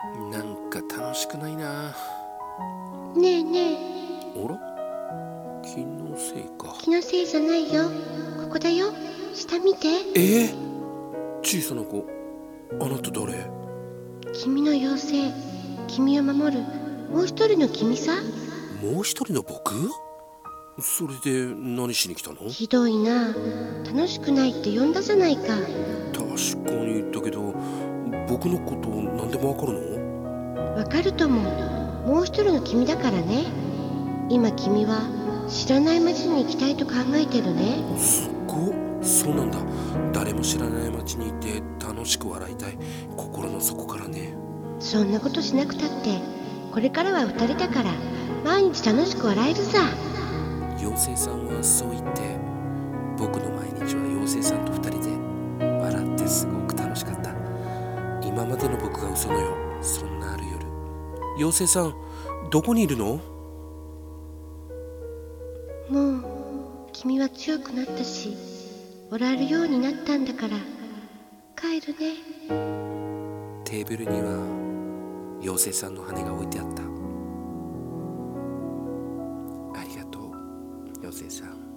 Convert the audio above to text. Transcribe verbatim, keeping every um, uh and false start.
なんか楽しくないな。 ねえねえ、 あら、気のせいか。 気のせいじゃないよ。ここだよ。下見て。 えー、小さな子、あなた誰？ 君の妖精、君を守るもう一人の君さ。 もう一人の僕？それで何しに来たの？ ひどいな。楽しくないって呼んだじゃないか。 確かにだけど、僕のこと何でもわかるの？ わかるとも。もう一人の君だからね。今君は知らない街に行きたいと考えてるね。 すっごっ、そうなんだ。誰も知らない街にいて楽しく笑いたい、心の底からね。 そんなことしなくたって、これからは二人だから毎日楽しく笑えるさ。 妖精さんはそう言って、僕の毎日は妖精さんと二人で笑ってすごく楽しかった。今までの僕が嘘のよ。そんなある夜、妖精さんどこにいるの？ もう君は強くなったし、笑えるようになったんだから帰るね。 テーブルには妖精さんの羽が置いてあった。ありがとう、妖精さん。